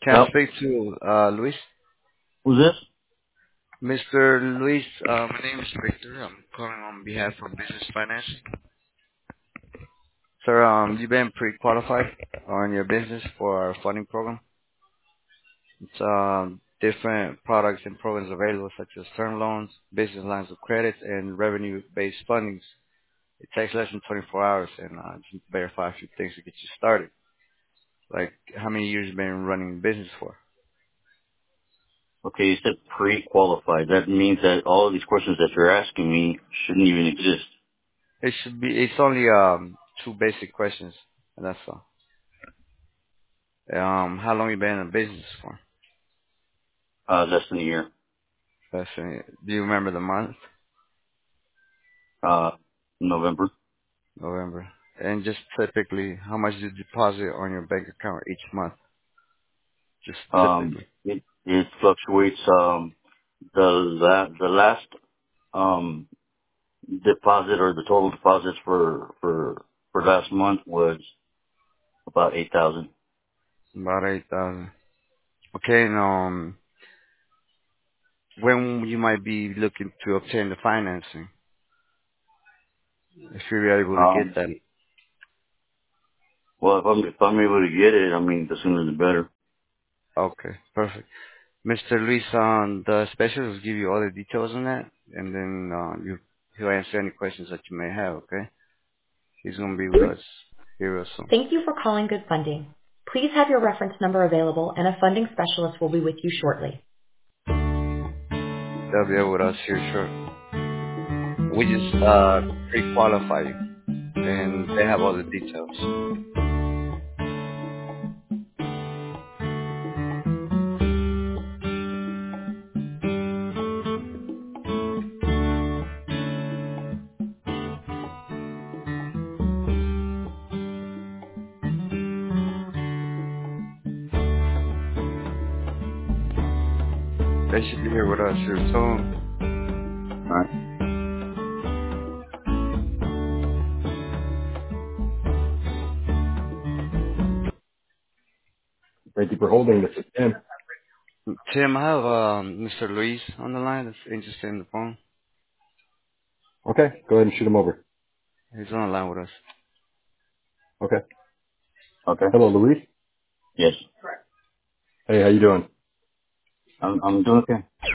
Can I Yep. speak to Luis? Who's this? Mr. Luis, my name is Victor. I'm calling on behalf of Business Financing. Sir, you've been pre-qualified on your business for our funding program. It's different products and programs available such as term loans, business lines of credit, and revenue-based fundings. It takes less than 24 hours and just need to verify a few things to get you started. Like how many years you've been running the business for? Okay, you said pre-qualified. That means that all of these questions that you're asking me shouldn't even exist. It's only two basic questions, and that's all. How long you been in business for? Less than a year. That's it. Do you remember the month? Uh, November. November. And just typically, how much do you deposit on your bank account each month? Just typically. It fluctuates. The last, um, deposit or the total deposits for last month was about 8,000. About 8,000. Okay, and when you might be looking to obtain the financing, if you're able to get Um, that. well, if I'm able to get it, I mean, the sooner the better. Okay, perfect. Mr. Luis, the specialist will give you all the details on that, and then he'll answer any questions that you may have, okay? He's going to be with us here real soon. Thank you for calling Good Funding. Please have your reference number available and a funding specialist will be with you shortly. They'll be with us here shortly. We just pre-qualify you, and they have all the details. They should be here with us here soon. All right. Thank you for holding. This is Tim. Tim, I have Mr. Luis on the line that's interested in the phone. Okay, go ahead and shoot him over. He's on the line with us. Okay. Okay. Hello, Luis. Yes. Hey, how you doing? I'm doing okay.